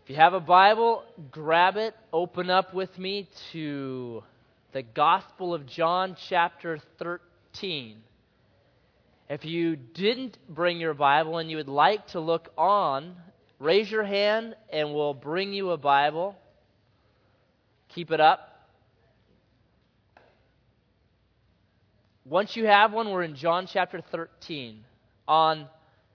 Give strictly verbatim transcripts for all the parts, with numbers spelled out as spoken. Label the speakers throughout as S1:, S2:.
S1: If you have a Bible, grab it, open up with me to the Gospel of John, chapter thirteen. If you didn't bring your Bible and you would like to look on, raise your hand and we'll bring you a Bible. Keep it up. Once you have one, we're in John chapter thirteen. On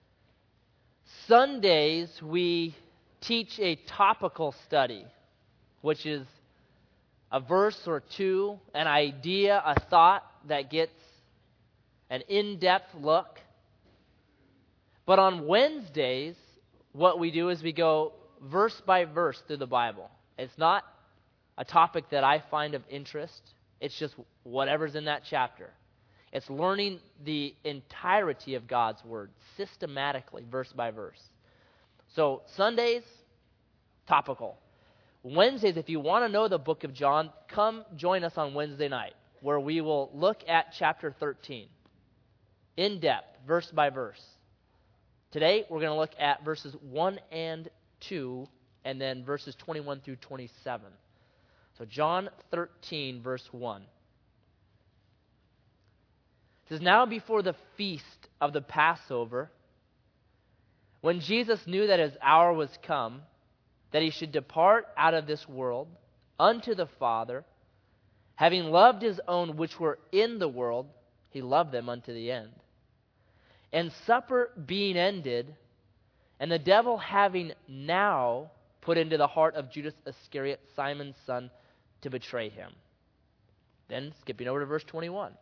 S1: Sundays, we teach a topical study, which is a verse or two, an idea, a thought that gets an in-depth look. But on Wednesdays, what we do is we go verse by verse through the Bible. It's not a topic that I find of interest. It's just whatever's in that chapter. It's learning the entirety of God's Word, systematically, verse by verse. So Sundays, topical. Wednesdays, if you want to know the book of John, come join us on Wednesday night, where we will look at chapter thirteen, in depth, verse by verse. Today, we're going to look at verses one and two, and then verses twenty-one through twenty-seven. So John thirteen, verse one. It says, "Now before the feast of the Passover, when Jesus knew that his hour was come, that he should depart out of this world unto the Father, having loved his own which were in the world, he loved them unto the end. And supper being ended, and the devil having now put into the heart of Judas Iscariot, Simon's son, to betray him." Then, skipping over to verse twenty-one.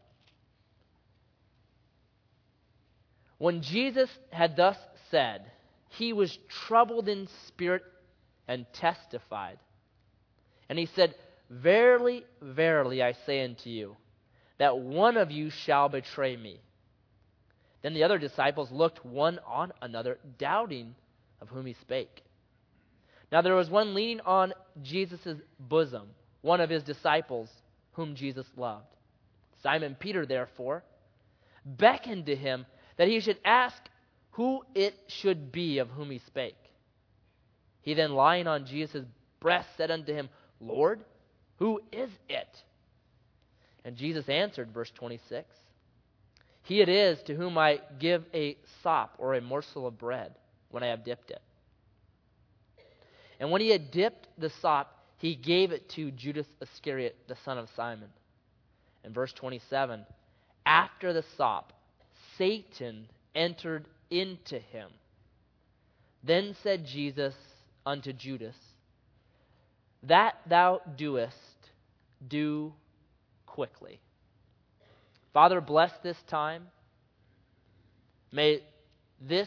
S1: "When Jesus had thus said, he was troubled in spirit and testified. And he said, Verily, verily, I say unto you, that one of you shall betray me. Then the other disciples looked one on another, doubting of whom he spake. Now there was one leaning on Jesus' bosom, one of his disciples, whom Jesus loved. Simon Peter, therefore, beckoned to him that he should ask who it should be of whom he spake. He then, lying on Jesus' breast, said unto him, Lord, who is it? And Jesus answered, verse twenty-six, He it is to whom I give a sop, or a morsel of bread, when I have dipped it. And when he had dipped the sop, he gave it to Judas Iscariot, the son of Simon. And verse twenty-seven, After the sop, Satan entered into him. Then said Jesus unto Judas, That thou doest, do quickly. Father, bless this time. May this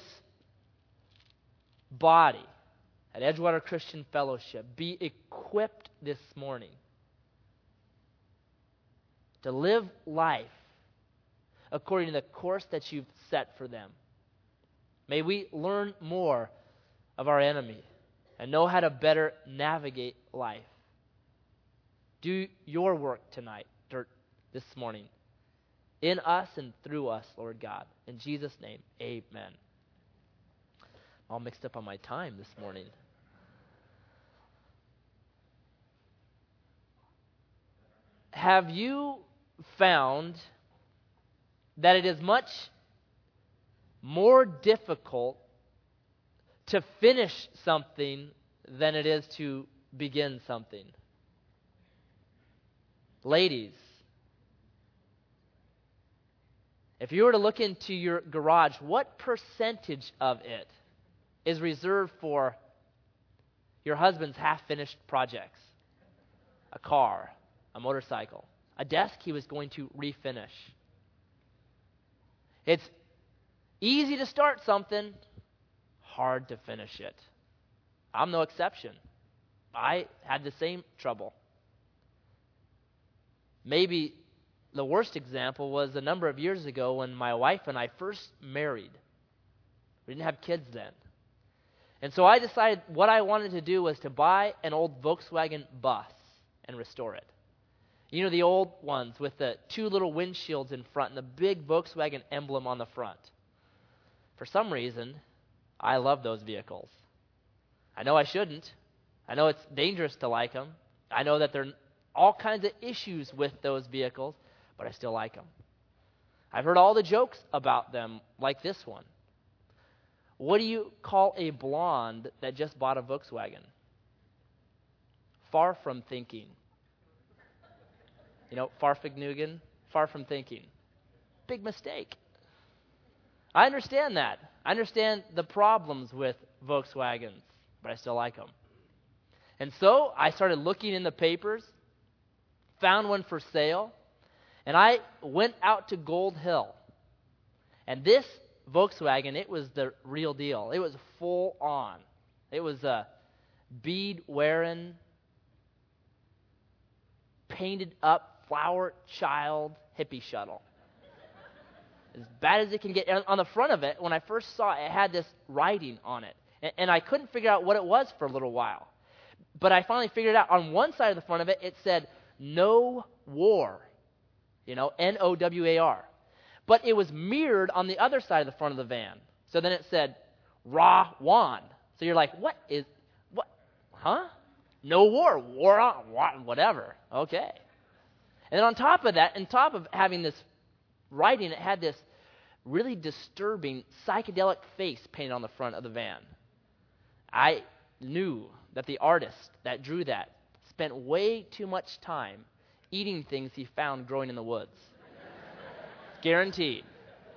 S1: body at Edgewater Christian Fellowship be equipped this morning to live life according to the course that you've set for them. May we learn more of our enemy and know how to better navigate life. Do your work tonight, or this morning, in us and through us, Lord God. In Jesus' name, amen. All mixed up on my time this morning. Have you found that it is much more difficult to finish something than it is to begin something? Ladies, if you were to look into your garage, what percentage of it is reserved for your husband's half-finished projects? A car, a motorcycle, a desk he was going to refinish. It's easy to start something, hard to finish it. I'm no exception. I had the same trouble. Maybe the worst example was a number of years ago when my wife and I first married. We didn't have kids then. And so I decided what I wanted to do was to buy an old Volkswagen bus and restore it. You know, the old ones with the two little windshields in front and the big Volkswagen emblem on the front. For some reason, I love those vehicles. I know I shouldn't, I know it's dangerous to like them. I know that there are all kinds of issues with those vehicles, but I still like them. I've heard all the jokes about them, like this one. What do you call a blonde that just bought a Volkswagen? Far from thinking. You know, Farfignugan, far from thinking. Big mistake. I understand that. I understand the problems with Volkswagens, but I still like them. And so I started looking in the papers, found one for sale, and I went out to Gold Hill. And this Volkswagen, it was the real deal. It was full on. It was a bead-wearing, painted up flower child hippie shuttle. As bad as it can get. And on the front of it, when I first saw it, it had this writing on it. And, and I couldn't figure out what it was for a little while. But I finally figured it out. On one side of the front of it, it said, "No War." You know, N O W A R. But it was mirrored on the other side of the front of the van. So then it said, "Ra Wan." So you're like, what is, what, huh? No war, war on, whatever. Okay. And then on top of that, on top of having this writing, it had this really disturbing psychedelic face painted on the front of the van. I knew that the artist that drew that spent way too much time eating things he found growing in the woods. Guaranteed.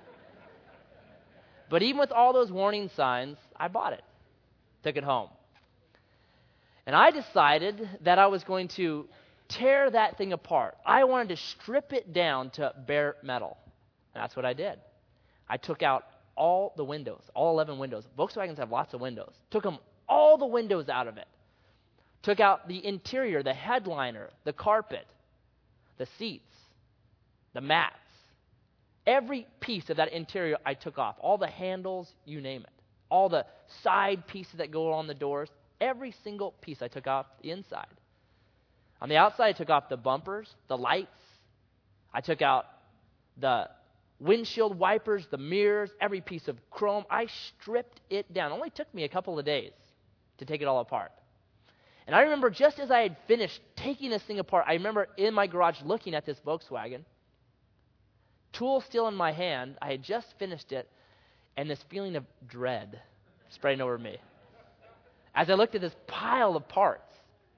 S1: But even with all those warning signs, I bought it. Took it home. And I decided that I was going to tear that thing apart. I wanted to strip it down to bare metal. And that's what I did. I took out all the windows, all eleven windows. Volkswagens have lots of windows. Took them, all the windows out of it. Took out the interior, the headliner, the carpet, the seats, the mats. Every piece of that interior I took off. All the handles, you name it. All the side pieces that go on the doors. Every single piece I took off the inside. On the outside, I took off the bumpers, the lights. I took out the windshield wipers, the mirrors, every piece of chrome. I stripped it down. It only took me a couple of days to take it all apart. And I remember just as I had finished taking this thing apart, I remember in my garage looking at this Volkswagen, tool still in my hand. I had just finished it, and this feeling of dread spraying over me as I looked at this pile of parts.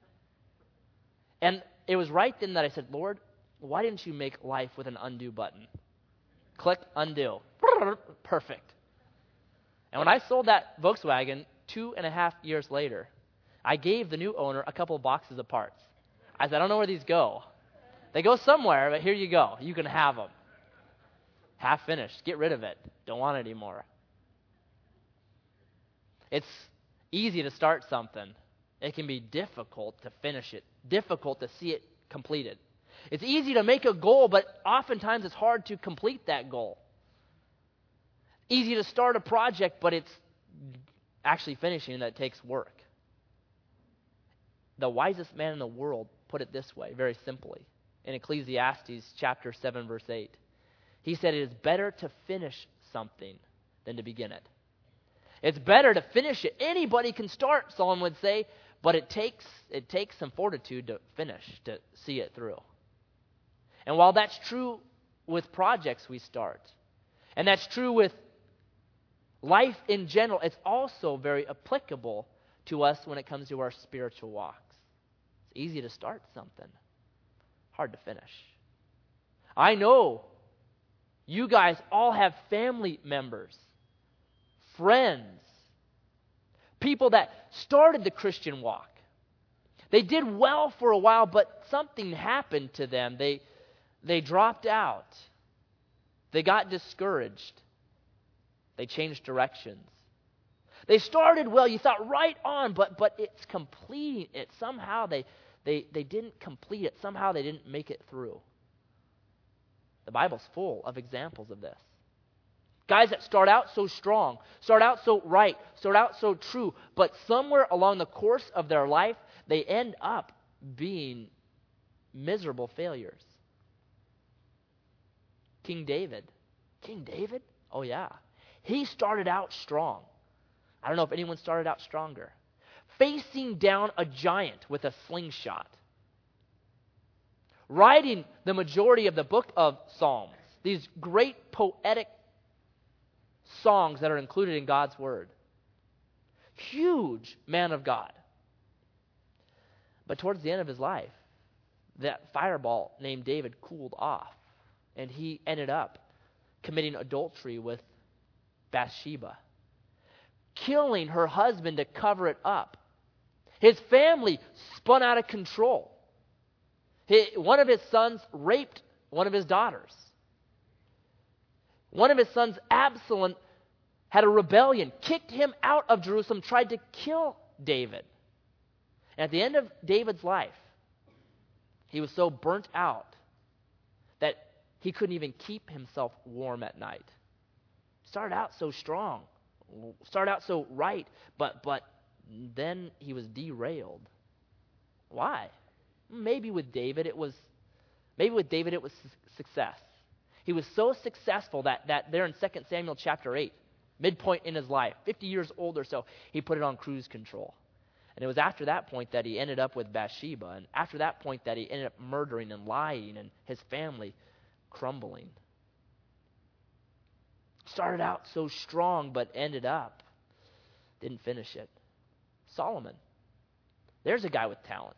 S1: And it was right then that I said, "Lord, why didn't you make life with an undo button?" Click, undo. Perfect. And when I sold that Volkswagen two and a half years later, I gave the new owner a couple of boxes of parts. I said, "I don't know where these go. They go somewhere, but here you go. You can have them. Half finished. Get rid of it. Don't want it anymore." It's easy to start something. It can be difficult to finish it, difficult to see it completed. It's easy to make a goal, but oftentimes it's hard to complete that goal. Easy to start a project, but it's actually finishing that takes work. The wisest man in the world put it this way, very simply, in Ecclesiastes chapter seven, verse eight. He said, "It is better to finish something than to begin it." It's better to finish it. Anybody can start, someone would say, but it takes it takes some fortitude to finish, to see it through. And while that's true with projects we start, and that's true with life in general, it's also very applicable to us when it comes to our spiritual walks. It's easy to start something, hard to finish. I know you guys all have family members, friends, people that started the Christian walk. They did well for a while, but something happened to them. They, they dropped out. They got discouraged. They changed directions. They started well, you thought right on, but but it's completing it. Somehow they, they, they didn't complete it. Somehow they didn't make it through. The Bible's full of examples of this. Guys that start out so strong, start out so right, start out so true, but somewhere along the course of their life, they end up being miserable failures. King David. King David? Oh yeah. He started out strong. I don't know if anyone started out stronger. facing down a giant with a slingshot, writing the majority of the book of Psalms, these great poetic songs that are included in God's Word. Huge man of God. But towards the end of his life, that fireball named David cooled off, and he ended up committing adultery with Bathsheba, killing her husband to cover it up. His family spun out of control. He, one of his sons raped one of his daughters. One of his sons, Absalom, had a rebellion, kicked him out of Jerusalem, tried to kill David. And at the end of David's life, he was so burnt out that he couldn't even keep himself warm at night. Started out so strong, started out so right, but but then he was derailed. Why? Maybe with David it was maybe with David it was su- success. He was so successful that that there in Second Samuel chapter eight, midpoint in his life, fifty years old or so, he put it on cruise control. And it was after that point that he ended up with Bathsheba, and after that point that he ended up murdering and lying, and his family crumbling. Started out so strong, but ended up, didn't finish it. Solomon. There's a guy with talent.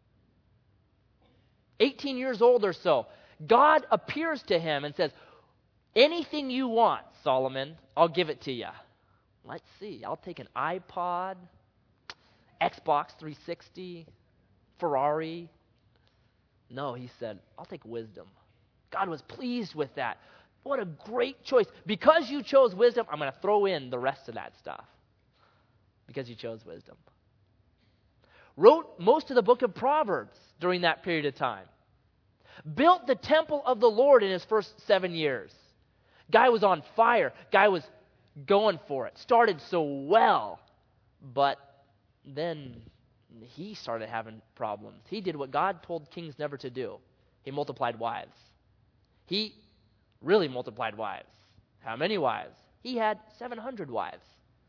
S1: eighteen years old or so, God appears to him and says, anything you want, Solomon, I'll give it to you. Let's see, I'll take an iPod, Xbox three sixty, Ferrari. No, he said, I'll take wisdom. God was pleased with that. What a great choice. Because you chose wisdom, I'm going to throw in the rest of that stuff. Because you chose wisdom. Wrote most of the book of Proverbs during that period of time. Built the temple of the Lord in his first seven years. Guy was on fire. Guy was going for it. Started so well. But then he started having problems. He did what God told kings never to do. He multiplied wives. He really multiplied wives. How many wives? He had seven hundred wives.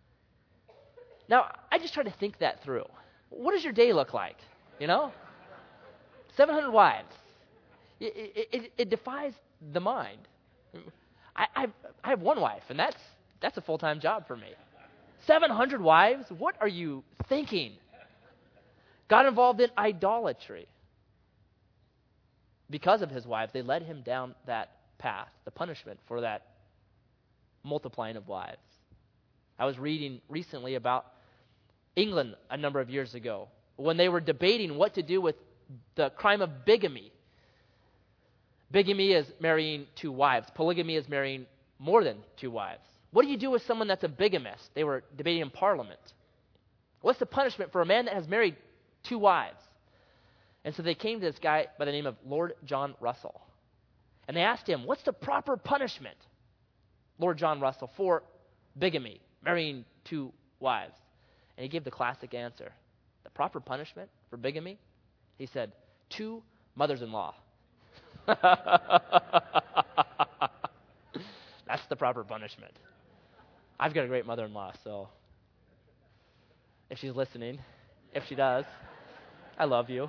S1: Now, I just try to think that through. What does your day look like? You know? seven hundred wives. It, it, it, it defies the mind. I, I, I have one wife, and that's that's a full-time job for me. seven hundred wives? What are you thinking? Got involved in idolatry. Because of his wives, they led him down that path, the punishment for that multiplying of wives. I was reading recently about England a number of years ago when they were debating what to do with the crime of bigamy. Bigamy is marrying two wives. Polygamy is marrying more than two wives. What do you do with someone that's a bigamist? They were debating in Parliament. What's the punishment for a man that has married two wives? And so they came to this guy by the name of Lord John Russell. And they asked him, what's the proper punishment, Lord John Russell, for bigamy, marrying two wives? And he gave the classic answer. The proper punishment for bigamy? He said, two mothers-in-law. That's the proper punishment. I've got a great mother-in-law, so if she's listening, if she does, I love you.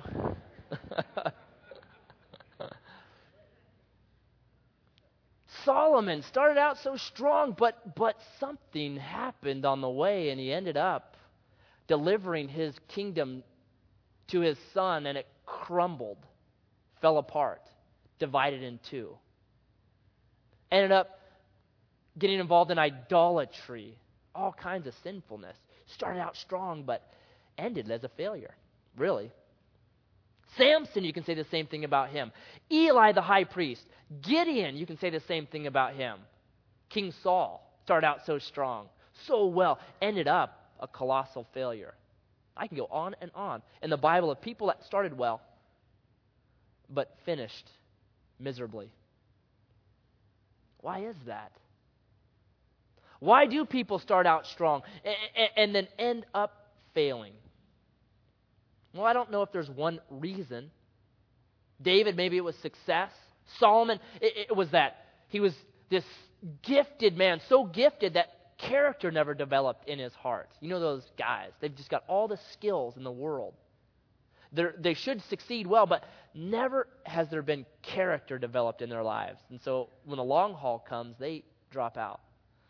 S1: Solomon started out so strong, but but something happened on the way, and he ended up delivering his kingdom to his son, and it crumbled, fell apart, divided in two. Ended up getting involved in idolatry, all kinds of sinfulness. Started out strong, but ended as a failure, really. Samson, you can say the same thing about him. Eli, the high priest. Gideon, you can say the same thing about him. King Saul started out so strong, so well, ended up a colossal failure. I can go on and on in the Bible of people that started well, but finished miserably. Why is that? Why do people start out strong and, and then end up failing? Well, I don't know if there's one reason. David, maybe it was success. Solomon, it, it was that he was this gifted man, so gifted that character never developed in his heart. You know those guys, they've just got all the skills in the world. They're, they should succeed well, but never has there been character developed in their lives. And so when the long haul comes, they drop out.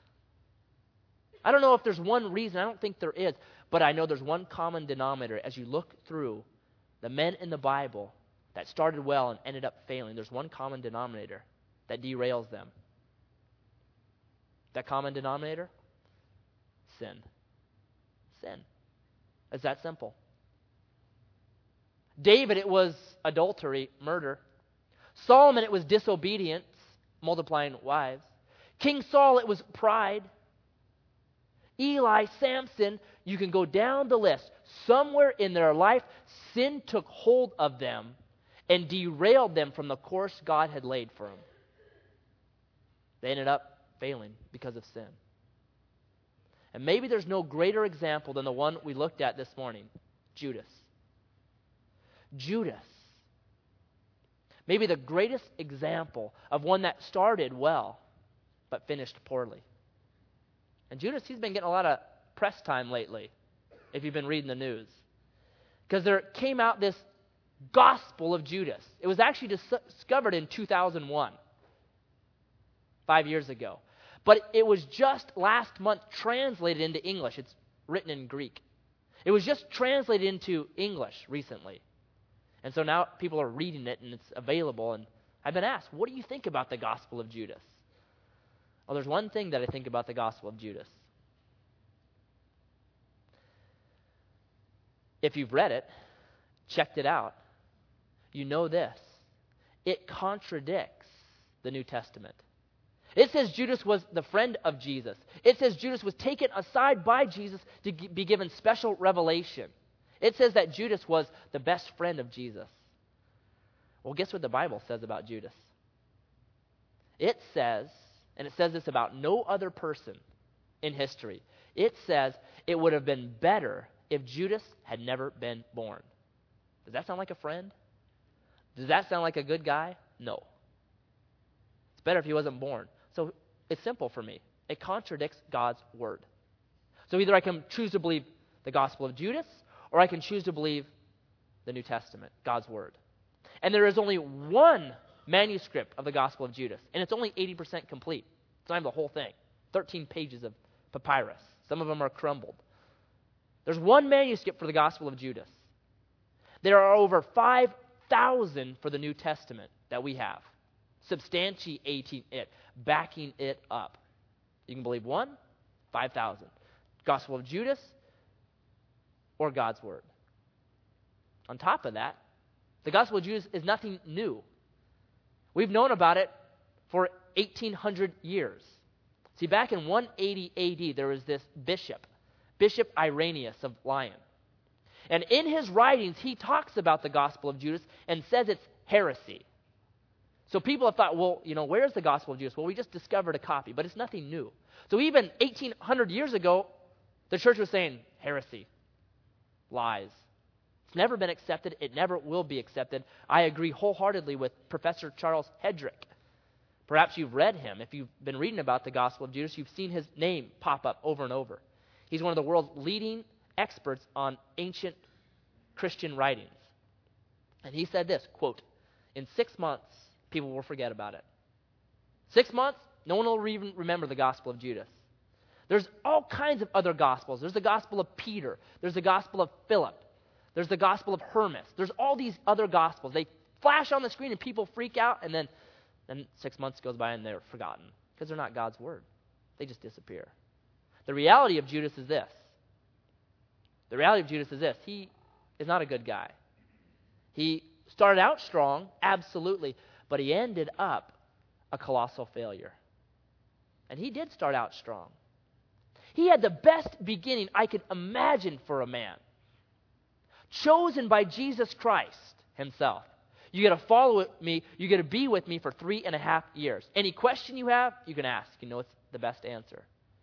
S1: I don't know if there's one reason. I don't think there is. But I know there's one common denominator. As you look through the men in the Bible that started well and ended up failing, there's one common denominator that derails them. That common denominator? Sin. Sin. It's that simple. David, it was adultery, murder. Solomon, it was disobedience, multiplying wives. King Saul, it was pride. Eli, Samson, you can go down the list. Somewhere in their life, sin took hold of them and derailed them from the course God had laid for them. They ended up failing because of sin. And maybe there's no greater example than the one we looked at this morning, Judas. Judas. Maybe the greatest example of one that started well, but finished poorly. And Judas, he's been getting a lot of press time lately, if you've been reading the news. Because there came out this Gospel of Judas. It was actually dis- discovered in two thousand one, five years ago. But it was just last month translated into English. It's written in Greek. It was just translated into English recently. And so now people are reading it and it's available. And I've been asked, what do you think about the Gospel of Judas? Well, there's one thing that I think about the Gospel of Judas. If you've read it, checked it out, you know this. It contradicts the New Testament. It says Judas was the friend of Jesus. It says Judas was taken aside by Jesus to be given special revelation. It says that Judas was the best friend of Jesus. Well, guess what the Bible says about Judas? It says, and it says this about no other person in history, it says it would have been better if Judas had never been born. Does that sound like a friend? Does that sound like a good guy? No. It's better if he wasn't born. So it's simple for me. It contradicts God's word. So either I can choose to believe the Gospel of Judas, or I can choose to believe the New Testament, God's word. And there is only one manuscript of the Gospel of Judas, and it's only eighty percent complete. It's not even the whole thing. thirteen pages of papyrus. Some of them are crumbled. There's one manuscript for the Gospel of Judas. There are over five thousand for the New Testament that we have, substantiating it, backing it up. You can believe one, five thousand. Gospel of Judas, or God's Word. On top of that, the Gospel of Judas is nothing new. We've known about it for eighteen hundred years. See, back in one eighty A D, there was this bishop, Bishop Irenaeus of Lyon. And in his writings, he talks about the Gospel of Judas and says it's heresy. So people have thought, well, you know, where's the Gospel of Judas? Well, we just discovered a copy, but it's nothing new. So even eighteen hundred years ago, the church was saying heresy, lies. It's never been accepted. It never will be accepted. I agree wholeheartedly with Professor Charles Hedrick. Perhaps you've read him. If you've been reading about the Gospel of Judas, you've seen his name pop up over and over. He's one of the world's leading experts on ancient Christian writings. And he said this, quote, in six months, people will forget about it. Six months, no one will even remember the Gospel of Judas. There's all kinds of other Gospels. There's the Gospel of Peter. There's the Gospel of Philip. There's the Gospel of Hermas. There's all these other Gospels. They flash on the screen and people freak out, and then, then six months goes by and they're forgotten because they're not God's Word. They just disappear. The reality of Judas is this. The reality of Judas is this. He is not a good guy. He started out strong, absolutely, but he ended up a colossal failure. And he did start out strong. He had the best beginning I could imagine for a man. Chosen by Jesus Christ himself. You got to follow me. You got to be with me for three and a half years. Any question you have, you can ask. You know it's the best answer.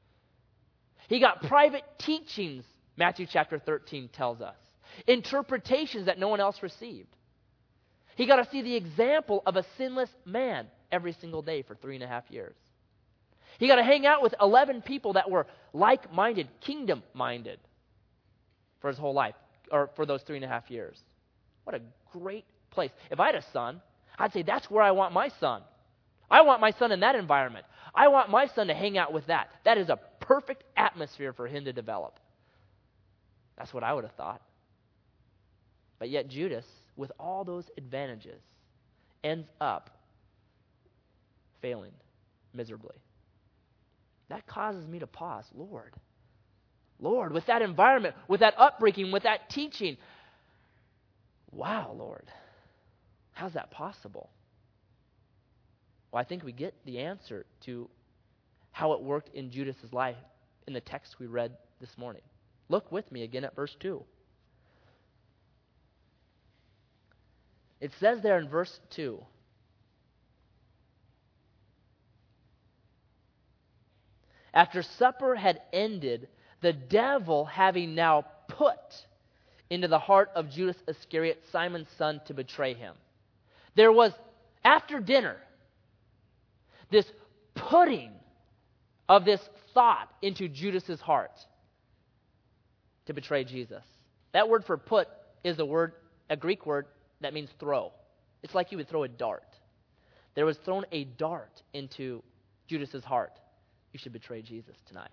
S1: He got private teachings, Matthew chapter thirteen tells us. Interpretations that no one else received. He got to see the example of a sinless man every single day for three and a half years. He got to hang out with eleven people that were like-minded, kingdom-minded for his whole life, or for those three and a half years. What a great place. If I had a son, I'd say that's where I want my son. I want my son in that environment. I want my son to hang out with that. That is a perfect atmosphere for him to develop. That's what I would have thought. But yet Judas, with all those advantages, ends up failing miserably. That causes me to pause. Lord, Lord, with that environment, with that upbringing, with that teaching, wow, Lord, how's that possible? Well, I think we get the answer to how it worked in Judas's life in the text we read this morning. Look with me again at verse two. It says there in verse two, after supper had ended, the devil having now put into the heart of Judas Iscariot, Simon's son, to betray him. There was, after dinner, this putting of this thought into Judas's heart to betray Jesus. That word for put is a word, a Greek word that means throw. It's like you would throw a dart. There was thrown a dart into Judas's heart. You should betray Jesus tonight.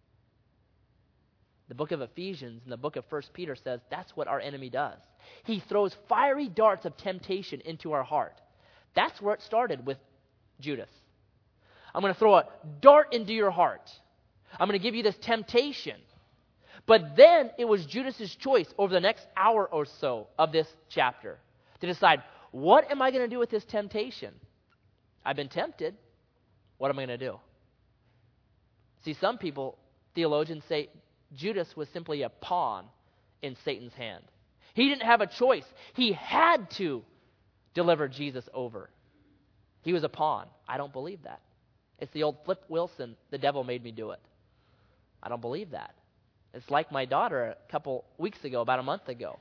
S1: The book of Ephesians and the book of First Peter says that's what our enemy does. He throws fiery darts of temptation into our heart. That's where it started with Judas. I'm going to throw a dart into your heart. I'm going to give you this temptation. But then it was Judas's choice over the next hour or so of this chapter to decide, what am I going to do with this temptation? I've been tempted. What am I going to do? See, some people, theologians, say Judas was simply a pawn in Satan's hand. He didn't have a choice. He had to deliver Jesus over. He was a pawn. I don't believe that. It's the old Flip Wilson, the devil made me do it. I don't believe that. It's like my daughter a couple weeks ago, about a month ago.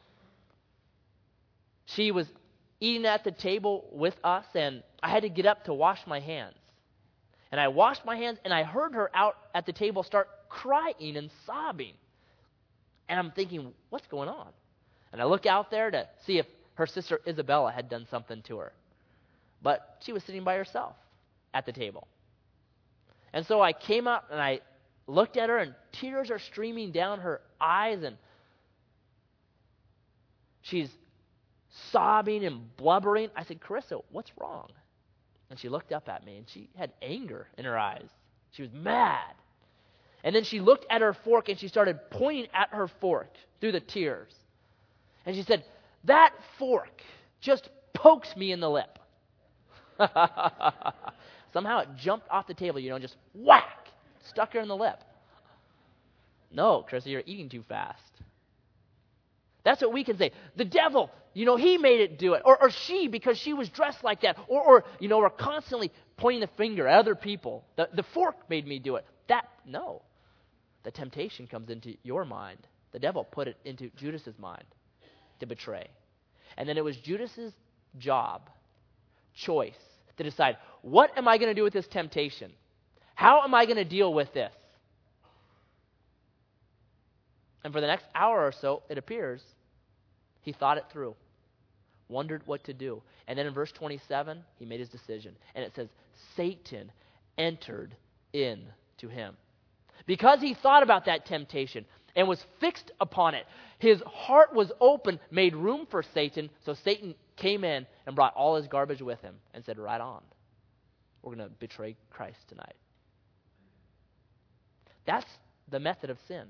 S1: She was eating at the table with us, and I had to get up to wash my hands. And I washed my hands, and I heard her out at the table start crying and sobbing. And I'm thinking, what's going on? And I look out there to see if her sister Isabella had done something to her. But she was sitting by herself at the table. And so I came up and I looked at her, and tears are streaming down her eyes, and she's sobbing and blubbering. I said, Carissa, what's wrong? And she looked up at me, and she had anger in her eyes. She was mad. And then she looked at her fork, and she started pointing at her fork through the tears. And she said, that fork just pokes me in the lip. Somehow it jumped off the table, you know, just whack, stuck her in the lip. No, Carissa, you're eating too fast. That's what we can say. The devil, you know, he made it do it. Or, or she, because she was dressed like that. Or, or, you know, we're constantly pointing the finger at other people. The, the fork made me do it. That, no. The temptation comes into your mind. The devil put it into Judas's mind to betray. And then it was Judas's job, choice, to decide, what am I going to do with this temptation? How am I going to deal with this? And for the next hour or so, it appears, he thought it through, wondered what to do. And then in verse twenty-seven, he made his decision. And it says, Satan entered in to him. Because he thought about that temptation and was fixed upon it, his heart was open, made room for Satan, so Satan came in and brought all his garbage with him and said, right on, we're going to betray Christ tonight. That's the method of sin.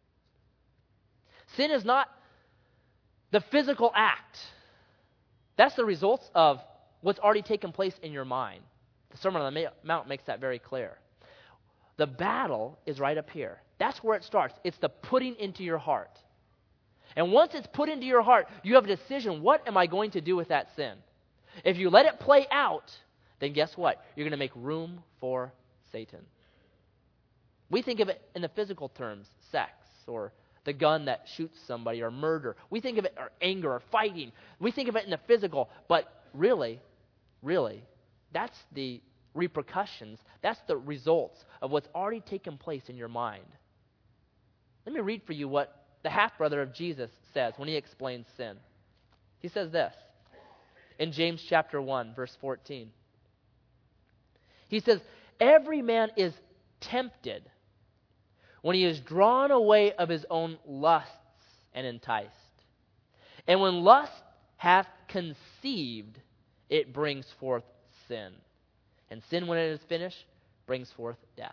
S1: Sin is not the physical act. That's the results of what's already taken place in your mind. The Sermon on the Mount makes that very clear. The battle is right up here. That's where it starts. It's the putting into your heart. And once it's put into your heart, you have a decision. What am I going to do with that sin? If you let it play out, then guess what? You're going to make room for Satan. We think of it in the physical terms, sex, or the gun that shoots somebody, or murder. We think of it, or anger, or fighting. We think of it in the physical, but really, really, that's the repercussions. That's the results of what's already taken place in your mind. Let me read for you what the half-brother of Jesus says when he explains sin. He says this in James chapter one, verse fourteen. He says, every man is tempted when he is drawn away of his own lusts and enticed. And when lust hath conceived, it brings forth sin. And sin, when it is finished, brings forth death.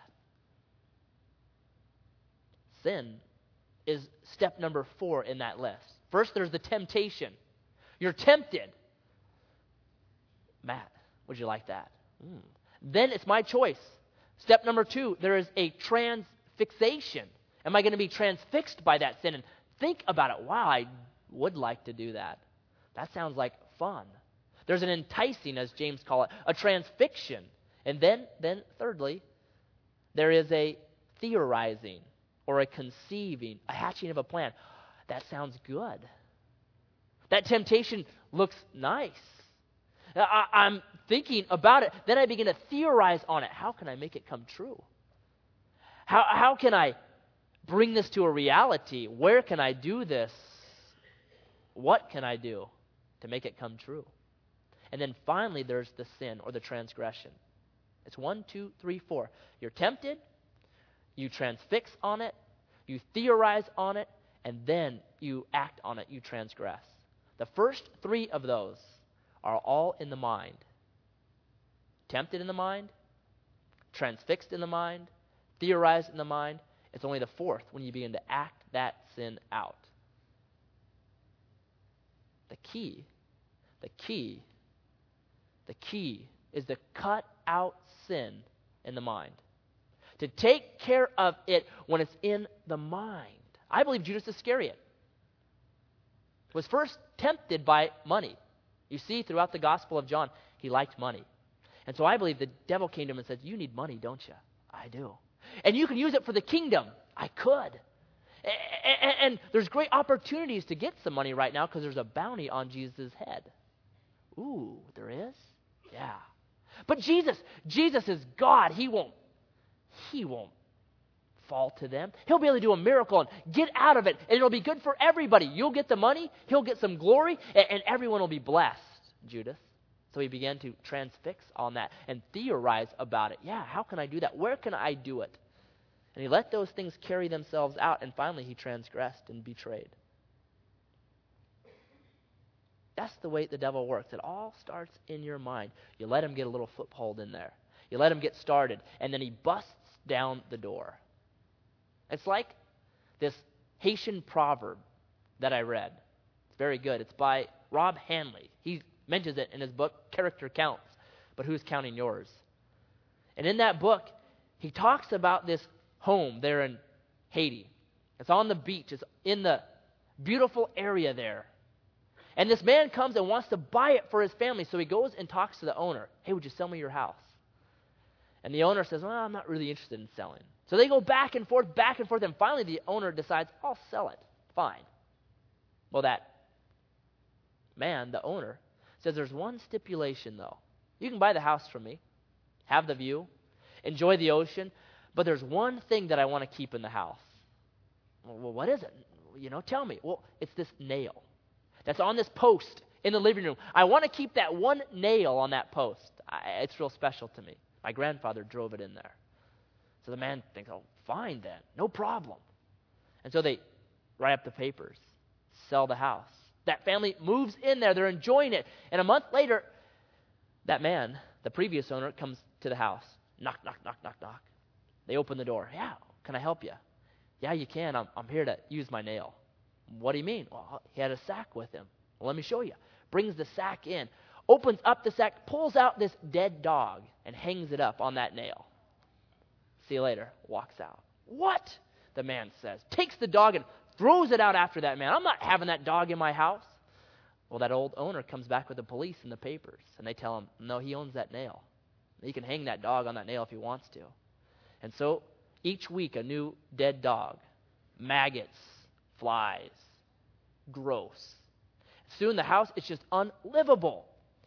S1: Sin is step number four in that list. First, there's the temptation. You're tempted. Matt, would you like that? Mm. Then it's my choice. Step number two, there is a transfixation. Am I going to be transfixed by that sin? And think about it. Wow, I would like to do that. That sounds like fun. There's an enticing, as James calls it, a transfixion. And then, then thirdly, there is a theorizing or a conceiving, a hatching of a plan. That sounds good. That temptation looks nice. I, I'm thinking about it. Then I begin to theorize on it. How can I make it come true? How, how can I bring this to a reality? Where can I do this? What can I do to make it come true? And then finally, there's the sin or the transgression. It's one, two, three, four. You're tempted, you transfix on it, you theorize on it, and then you act on it, you transgress. The first three of those are all in the mind. Tempted in the mind, transfixed in the mind, theorized in the mind. It's only the fourth when you begin to act that sin out. The key, the key, the key is to cut out sin in the mind. To take care of it when it's in the mind. I believe Judas Iscariot was first tempted by money. You see, throughout the Gospel of John, he liked money. And so I believe the devil came to him and said, you need money, don't you? I do. And you can use it for the kingdom. I could. And there's great opportunities to get some money right now because there's a bounty on Jesus' head. Ooh, there is? Yeah. But Jesus, Jesus is God. He won't, he won't fall to them. He'll be able to do a miracle and get out of it, and it'll be good for everybody. You'll get the money, he'll get some glory, and, and everyone will be blessed, Judas. So he began to transfix on that and theorize about it. Yeah, how can I do that? Where can I do it? And he let those things carry themselves out, and finally he transgressed and betrayed. That's the way the devil works. It all starts in your mind. You let him get a little foothold in there. You let him get started, and then he busts down the door. It's like this Haitian proverb that I read. It's very good. It's by Rob Hanley. He mentions it in his book, Character Counts, but who's counting yours? And in that book, he talks about this home there in Haiti. It's on the beach. It's in the beautiful area there. And this man comes and wants to buy it for his family, so he goes and talks to the owner. Hey, would you sell me your house? And the owner says, well, I'm not really interested in selling. So they go back and forth, back and forth, and finally the owner decides, I'll sell it. Fine. Well, that man, the owner, says there's one stipulation, though. You can buy the house from me, have the view, enjoy the ocean, but there's one thing that I want to keep in the house. Well, what is it? You know, tell me. Well, it's this nail that's on this post in the living room. I want to keep that one nail on that post. I, it's real special to me. My grandfather drove it in there. So the man thinks, oh, fine then, no problem. And so they write up the papers, sell the house. That family moves in there. They're enjoying it. And a month later, that man, the previous owner, comes to the house. Knock, knock, knock, knock, knock. They open the door. Yeah, can I help you? Yeah, you can. I'm, I'm here to use my nail. What do you mean? Well, he had a sack with him. Well, let me show you. Brings the sack in, opens up the sack, pulls out this dead dog, and hangs it up on that nail. See you later. Walks out. What? The man says. Takes the dog and throws it out after that man. I'm not having that dog in my house. Well, that old owner comes back with the police and the papers, and they tell him, no, he owns that nail. He can hang that dog on that nail if he wants to. And so each week, a new dead dog, maggots, flies, gross. Soon the house is just unlivable.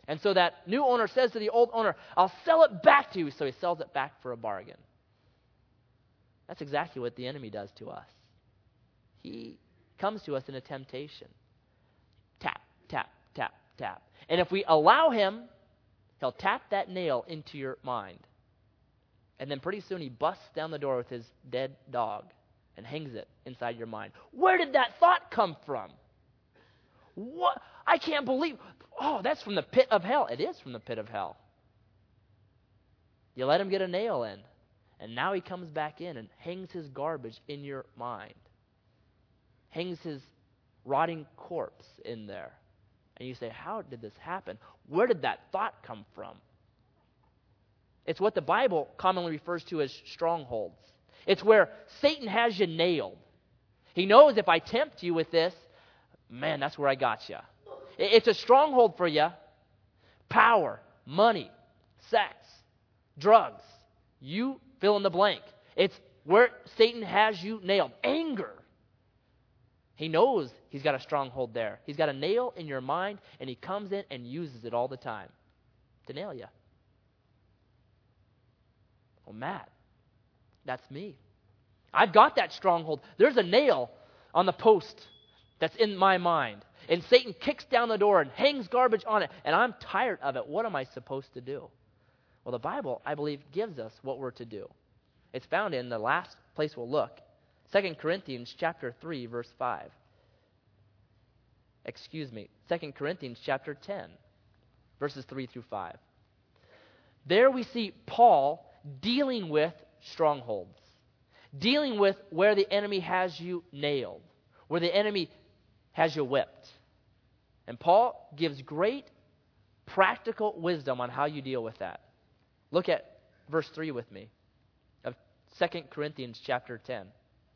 S1: And so that new owner says to the old owner, I'll sell it back to you. So he sells it back for a bargain. That's exactly what the enemy does to us. He comes to us in a temptation. Tap, tap, tap, tap. And if we allow him, he'll tap that nail into your mind. And then pretty soon he busts down the door with his dead dog and hangs it inside your mind. Where did that thought come from? What? I can't believe. Oh, that's from the pit of hell. It is from the pit of hell. You let him get a nail in, and now he comes back in and hangs his garbage in your mind. Hangs his rotting corpse in there. And you say, how did this happen? Where did that thought come from? It's what the Bible commonly refers to as strongholds. It's where Satan has you nailed. He knows if I tempt you with this, man, that's where I got you. It's a stronghold for you. Power, money, sex, drugs. You fill in the blank. It's where Satan has you nailed. Anger. He knows he's got a stronghold there. He's got a nail in your mind, and he comes in and uses it all the time to nail you. Well, Matt, that's me. I've got that stronghold. There's a nail on the post that's in my mind. And Satan kicks down the door and hangs garbage on it. And I'm tired of it. What am I supposed to do? Well, the Bible, I believe, gives us what we're to do. It's found in the last place we'll look. Second Corinthians chapter three, verse five. Excuse me. Second Corinthians chapter ten, verses three through five. There we see Paul dealing with strongholds. Dealing with where the enemy has you nailed. Where the enemy has you whipped. And Paul gives great practical wisdom on how you deal with that. Look at verse three with me of Second Corinthians chapter ten.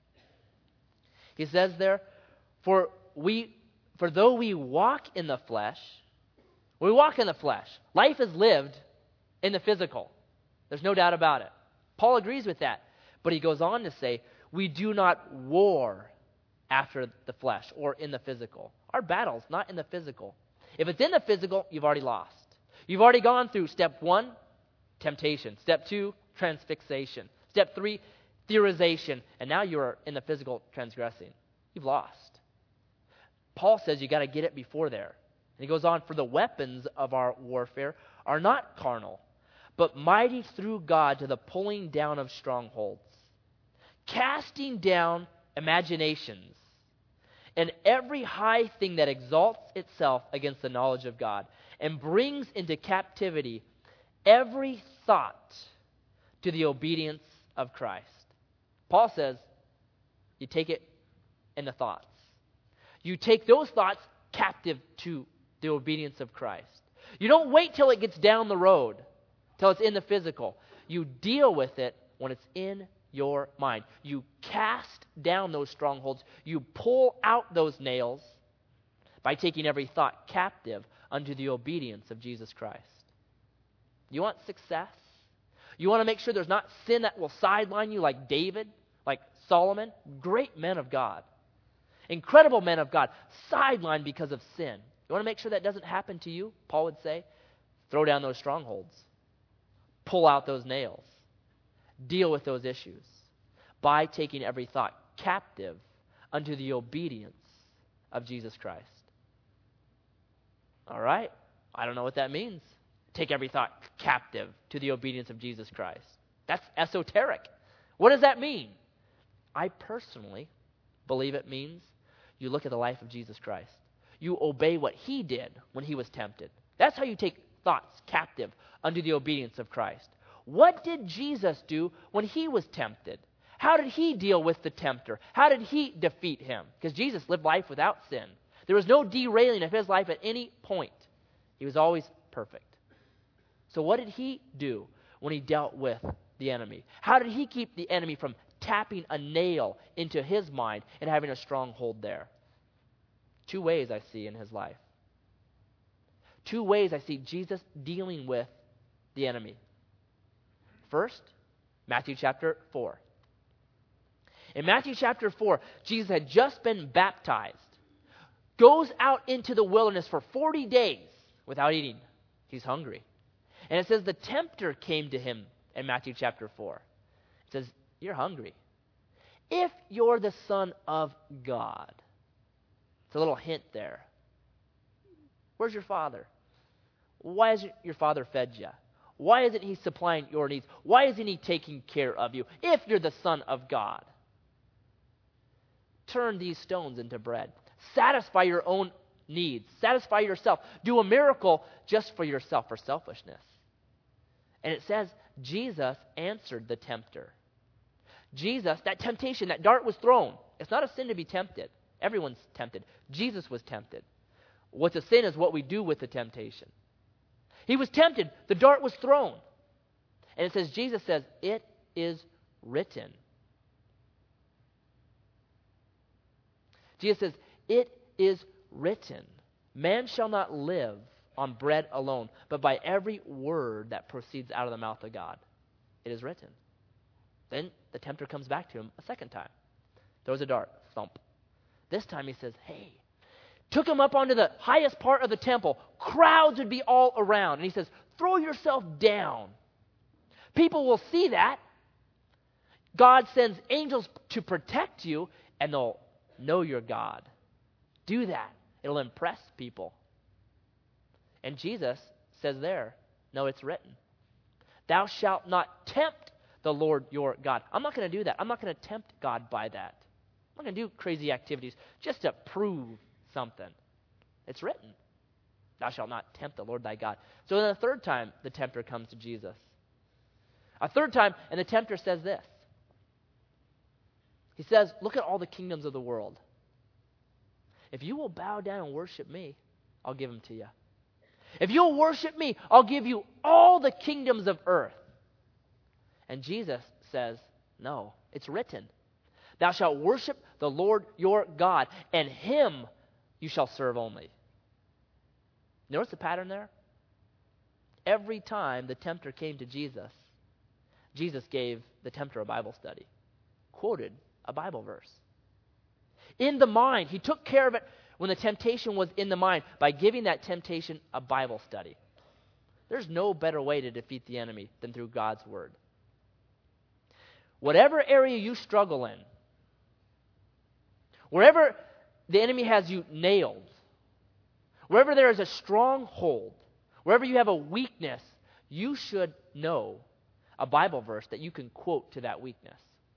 S1: He says there, for we, for though we walk in the flesh, we walk in the flesh. Life is lived in the physical. There's no doubt about it. Paul agrees with that. But he goes on to say, we do not war after the flesh or in the physical. Our battle's not in the physical. If it's in the physical, you've already lost. You've already gone through step one, temptation. Step two, transfixation. Step three, theorization. And now you're in the physical transgressing. You've lost. Paul says you got to get it before there. And he goes on, for the weapons of our warfare are not carnal, but mighty through God to the pulling down of strongholds, casting down imaginations, and every high thing that exalts itself against the knowledge of God, and brings into captivity every thought to the obedience of Christ. Paul says, you take it in the thoughts. You take those thoughts captive to the obedience of Christ. You don't wait till it gets down the road, till it's in the physical. You deal with it when it's in your mind. You cast down those strongholds. You pull out those nails by taking every thought captive unto the obedience of Jesus Christ. You want success? You want to make sure there's not sin that will sideline you like David, like Solomon? Great men of God. Incredible men of God. Sidelined because of sin. You want to make sure that doesn't happen to you? Paul would say, throw down those strongholds. Pull out those nails. Deal with those issues by taking every thought captive unto the obedience of Jesus Christ. All right? I don't know what that means. Take every thought captive to the obedience of Jesus Christ. That's esoteric. What does that mean? I personally believe it means you look at the life of Jesus Christ. You obey what he did when he was tempted. That's how you take thoughts captive unto the obedience of Christ. What did Jesus do when he was tempted? How did he deal with the tempter? How did he defeat him? Because Jesus lived life without sin. There was no derailing of his life at any point. He was always perfect. So what did he do when he dealt with the enemy? How did he keep the enemy from tapping a nail into his mind and having a stronghold there? Two ways I see in his life. Two ways I see Jesus dealing with the enemy. First, Matthew chapter four. In Matthew chapter four, Jesus had just been baptized, goes out into the wilderness for forty days without eating. He's hungry. And it says the tempter came to him in Matthew chapter four. It says, you're hungry. If you're the Son of God. It's a little hint there. Where's your Father? Why hasn't your Father fed you? Why isn't he supplying your needs? Why isn't he taking care of you if you're the Son of God? Turn these stones into bread. Satisfy your own needs. Satisfy yourself. Do a miracle just for yourself, for selfishness. And it says, Jesus answered the tempter. Jesus, that temptation, that dart was thrown. It's not a sin to be tempted. Everyone's tempted. Jesus was tempted. What's a sin is what we do with the temptation. He was tempted. The dart was thrown. And it says, Jesus says, it is written. Jesus says, it is written. Man shall not live on bread alone, but by every word that proceeds out of the mouth of God. It is written. Then the tempter comes back to him a second time. Throws a dart. Thump. This time he says, hey. Took him up onto the highest part of the temple. Crowds would be all around. And he says, throw yourself down. People will see that. God sends angels to protect you, and they'll know you're God. Do that. It'll impress people. And Jesus says there, no, it's written. Thou shalt not tempt the Lord your God. I'm not going to do that. I'm not going to tempt God by that. I'm not going to do crazy activities just to prove something. It's written. Thou shalt not tempt the Lord thy God. So then a third time, the tempter comes to Jesus. A third time, and the tempter says this. He says, look at all the kingdoms of the world. If you will bow down and worship me, I'll give them to you. If you'll worship me, I'll give you all the kingdoms of earth. And Jesus says, no, it's written. Thou shalt worship the Lord your God, and him you shall serve only. Notice the pattern there? Every time the tempter came to Jesus, Jesus gave the tempter a Bible study, quoted a Bible verse. In the mind, he took care of it when the temptation was in the mind by giving that temptation a Bible study. There's no better way to defeat the enemy than through God's word. Whatever area you struggle in, wherever the enemy has you nailed, wherever there is a stronghold, wherever you have a weakness, you should know a Bible verse that you can quote to that weakness.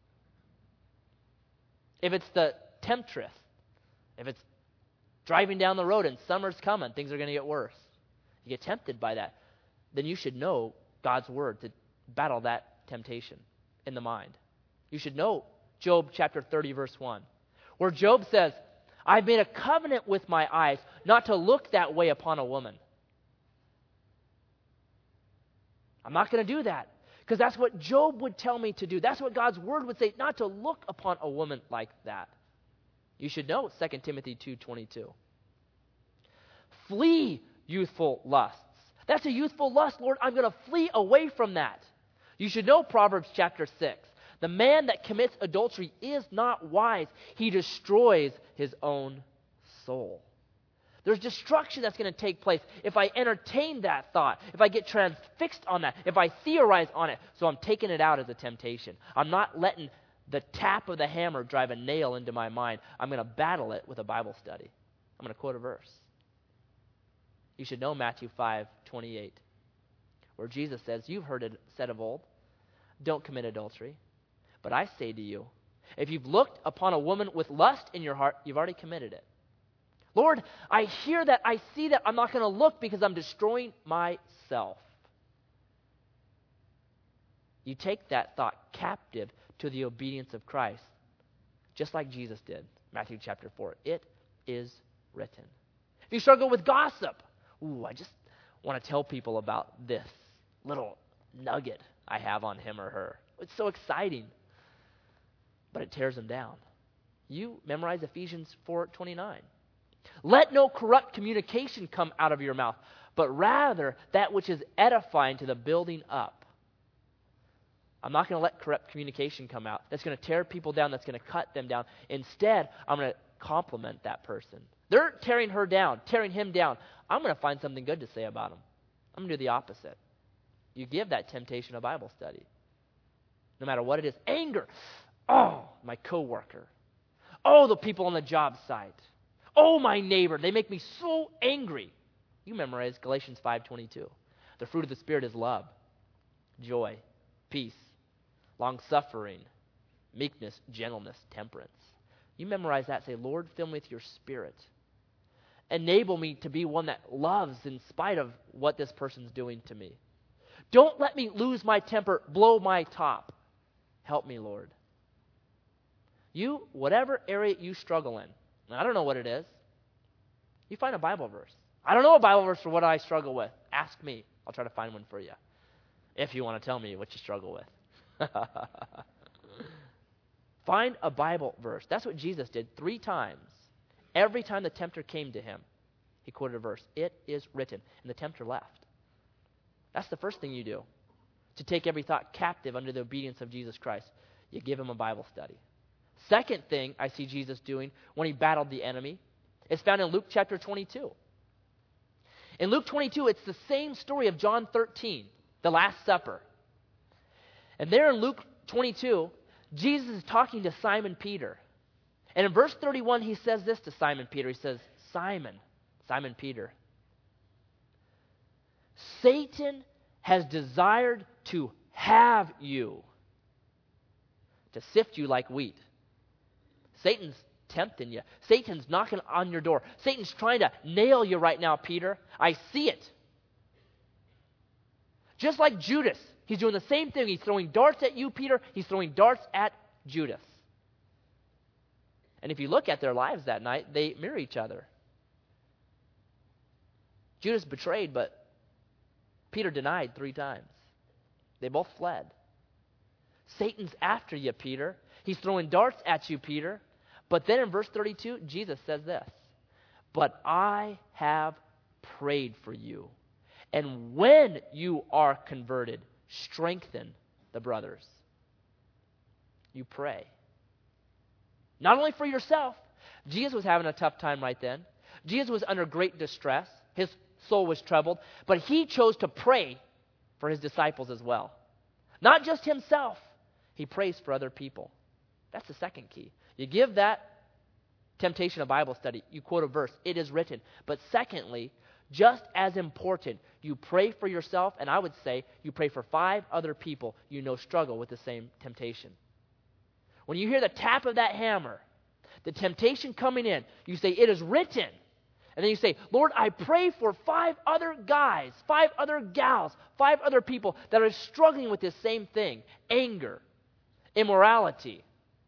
S1: If it's the temptress, if it's driving down the road and summer's coming, things are going to get worse, you get tempted by that, then you should know God's word to battle that temptation in the mind. You should know Job chapter thirty, verse one, where Job says, I've made a covenant with my eyes not to look that way upon a woman. I'm not going to do that because that's what Job would tell me to do. That's what God's word would say, not to look upon a woman like that. You should know Second Timothy two twenty-two. Flee youthful lusts. That's a youthful lust, Lord. I'm going to flee away from that. You should know Proverbs chapter six. The man that commits adultery is not wise. He destroys his own soul. There's destruction that's going to take place if I entertain that thought, if I get transfixed on that, if I theorize on it. So I'm taking it out as a temptation. I'm not letting the tap of the hammer drive a nail into my mind. I'm going to battle it with a Bible study. I'm going to quote a verse. You should know Matthew five twenty-eight, where Jesus says, you've heard it said of old, don't commit adultery. But I say to you, if you've looked upon a woman with lust in your heart, you've already committed it. Lord, I hear that, I see that, I'm not going to look because I'm destroying myself. You take that thought captive to the obedience of Christ, just like Jesus did, Matthew chapter four. It is written. If you struggle with gossip, ooh, I just want to tell people about this little nugget I have on him or her. It's so exciting, but it tears them down. You memorize Ephesians four twenty-nine. Let no corrupt communication come out of your mouth, but rather that which is edifying to the building up. I'm not going to let corrupt communication come out. That's going to tear people down. That's going to cut them down. Instead, I'm going to compliment that person. They're tearing her down, tearing him down. I'm going to find something good to say about him. I'm going to do the opposite. You give that temptation a Bible study. No matter what it is. Anger. Oh, my coworker. Oh, the people on the job site. Oh, my neighbor. They make me so angry. You memorize Galatians five twenty-two. The fruit of the Spirit is love, joy, peace, long-suffering, meekness, gentleness, temperance. You memorize that. Say, Lord, fill me with your Spirit. Enable me to be one that loves in spite of what this person's doing to me. Don't let me lose my temper, blow my top. Help me, Lord. You, whatever area you struggle in, and I don't know what it is, you find a Bible verse. I don't know a Bible verse for what I struggle with. Ask me. I'll try to find one for you. If you want to tell me what you struggle with. Find a Bible verse. That's what Jesus did three times. Every time the tempter came to him, he quoted a verse. It is written. And the tempter left. That's the first thing you do. To take every thought captive under the obedience of Jesus Christ. You give him a Bible study. Second thing I see Jesus doing when he battled the enemy is found in Luke chapter twenty-two. In Luke twenty-two, it's the same story of John thirteen, the Last Supper. And there in Luke twenty-two, Jesus is talking to Simon Peter. And in verse thirty-one, he says this to Simon Peter. He says, Simon, Simon Peter, Satan has desired to have you, to sift you like wheat. Satan's tempting you. Satan's knocking on your door. Satan's trying to nail you right now, Peter. I see it. Just like Judas, he's doing the same thing. He's throwing darts at you, Peter. He's throwing darts at Judas. And if you look at their lives that night, they mirror each other. Judas betrayed, but Peter denied three times. They both fled. Satan's after you, Peter. He's throwing darts at you, Peter. But then in verse thirty-two, Jesus says this, but I have prayed for you. And when you are converted, strengthen the brothers. You pray. Not only for yourself. Jesus was having a tough time right then. Jesus was under great distress. His soul was troubled. But he chose to pray for his disciples as well. Not just himself. He prays for other people. That's the second key. You give that temptation a Bible study. You quote a verse. It is written. But secondly, just as important, you pray for yourself, and I would say you pray for five other people you know struggle with the same temptation. When you hear the tap of that hammer, the temptation coming in, you say, it is written. And then you say, Lord, I pray for five other guys, five other gals, five other people that are struggling with this same thing. Anger, immorality.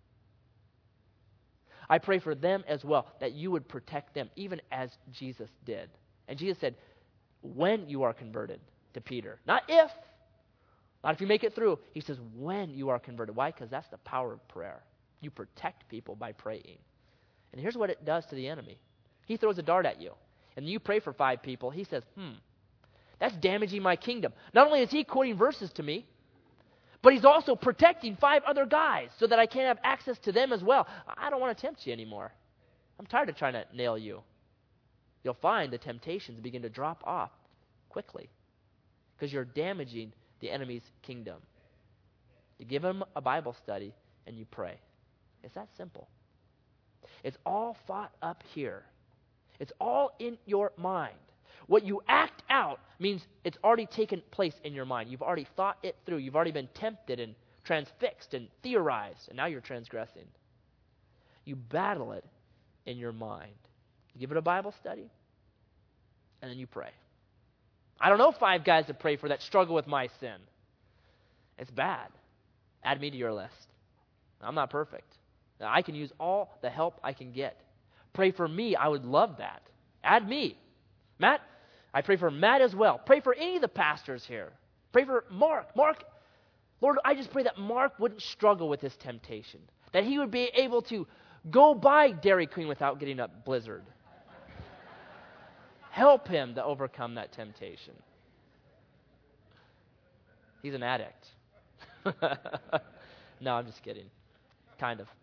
S1: I pray for them as well, that you would protect them, even as Jesus did. And Jesus said, when you are converted to Peter. Not if. Not if you make it through. He says, when you are converted. Why? Because that's the power of prayer. You protect people by praying. And here's what it does to the enemy. He throws a dart at you. And you pray for five people. He says, hmm, that's damaging my kingdom. Not only is he quoting verses to me, but he's also protecting five other guys so that I can't have access to them as well. I don't want to tempt you anymore. I'm tired of trying to nail you. You'll find the temptations begin to drop off quickly because you're damaging the enemy's kingdom. You give him a Bible study and you pray. It's that simple. It's all thought up here. It's all in your mind. What you act out means it's already taken place in your mind. You've already thought it through. You've already been tempted and transfixed and theorized, and now you're transgressing. You battle it in your mind. You give it a Bible study, and then you pray. I don't know five guys to pray for that struggle with my sin. It's bad. Add me to your list. I'm not perfect. Now, I can use all the help I can get. Pray for me. I would love that. Add me. Matt, I pray for Matt as well. Pray for any of the pastors here. Pray for Mark. Mark, Lord, I just pray that Mark wouldn't struggle with this temptation. That he would be able to go buy Dairy Queen without getting a blizzard. Help him to overcome that temptation. He's an addict. No, I'm just kidding. Kind of.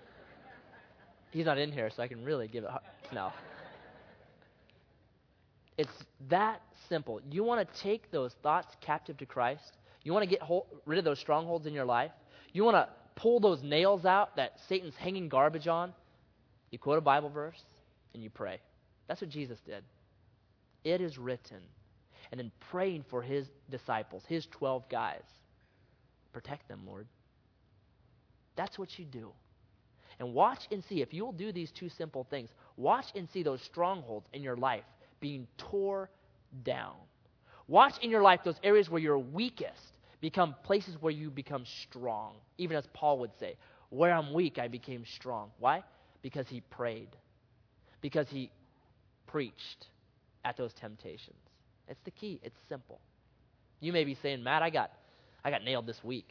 S1: He's not in here, so I can really give it... No. It's that simple. You want to take those thoughts captive to Christ? You want to get hold, rid of those strongholds in your life? You want to pull those nails out that Satan's hanging garbage on? You quote a Bible verse and you pray. That's what Jesus did. It is written. And then praying for his disciples, his twelve guys. Protect them, Lord. That's what you do. And watch and see, if you'll do these two simple things, watch and see those strongholds in your life being tore down. Watch in your life those areas where you're weakest become places where you become strong. Even as Paul would say, where I'm weak, I became strong. Why? Because he prayed. Because he preached at those temptations. It's the key. It's simple. You may be saying, Matt, I got I got nailed this week.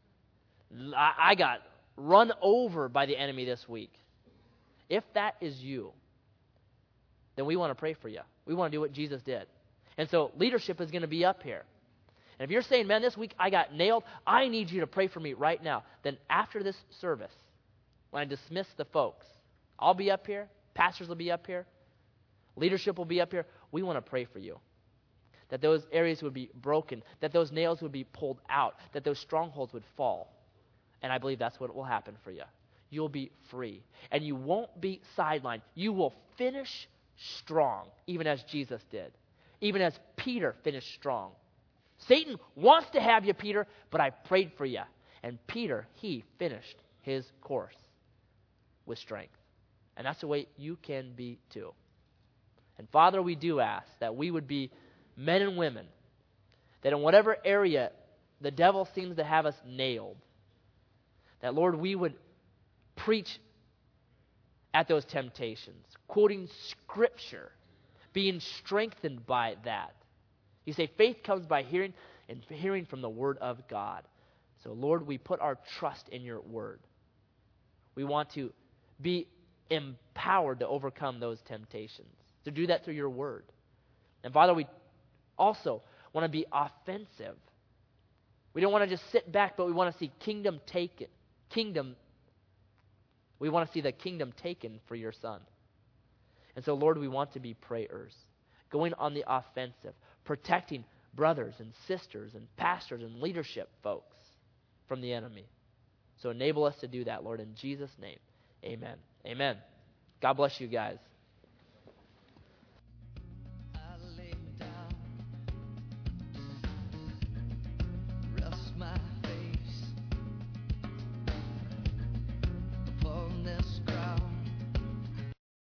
S1: I, I got run over by the enemy this week. If that is you, then we want to pray for you. We want to do what Jesus did. And so leadership is going to be up here. And if you're saying, man, this week I got nailed, I need you to pray for me right now. Then after this service, when I dismiss the folks, I'll be up here. Pastors will be up here. Leadership will be up here. We want to pray for you. That those areas would be broken, that those nails would be pulled out, that those strongholds would fall. And I believe that's what will happen for you. You'll be free. And you won't be sidelined. You will finish strong, even as Jesus did. Even as Peter finished strong. Satan wants to have you, Peter, but I prayed for you. And Peter, he finished his course with strength. And that's the way you can be too. And Father, we do ask that we would be men and women, that in whatever area the devil seems to have us nailed, that, Lord, we would preach at those temptations, quoting Scripture, being strengthened by that. You say faith comes by hearing, and hearing from the Word of God. So, Lord, we put our trust in your Word. We want to be empowered to overcome those temptations, to do that through your Word. And, Father, we also want to be offensive. We don't want to just sit back, but we want to see kingdom taken. Kingdom, we want to see the kingdom taken for your Son. And so, Lord, we want to be prayers, going on the offensive, protecting brothers and sisters and pastors and leadership folks from the enemy. So enable us to do that, Lord, in Jesus' name. Amen. Amen. God bless you guys.